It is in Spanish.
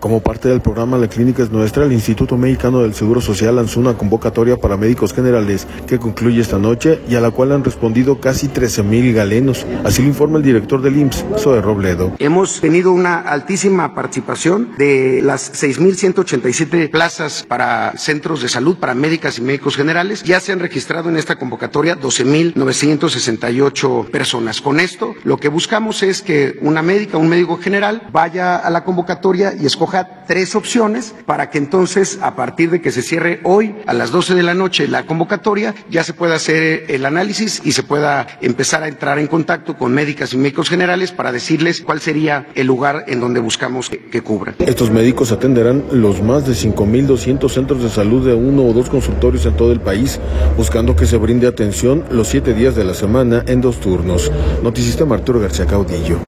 Como parte del programa La Clínica es Nuestra, el Instituto Mexicano del Seguro Social lanzó una convocatoria para médicos generales que concluye esta noche y a la cual han respondido casi 13,000 galenos. Así lo informa el director del IMSS, Zoe Robledo. Hemos tenido una altísima participación de las 6,187 plazas para centros de salud, para médicas y médicos generales. Ya se han registrado en esta convocatoria 12,968 personas. Con esto, lo que buscamos es que una médica, un médico general, vaya a la convocatoria y escoja 3 opciones para que entonces, a partir de que se cierre hoy a las 12 de la noche la convocatoria, ya se pueda hacer el análisis y se pueda empezar a entrar en contacto con médicas y médicos generales para decirles cuál sería el lugar en donde buscamos que cubran. Estos médicos atenderán los más de 5,200 centros de salud de 1 o 2 consultorios en todo el país, buscando que se brinde atención los 7 días de la semana en 2 turnos. Noticista Arturo García Caudillo.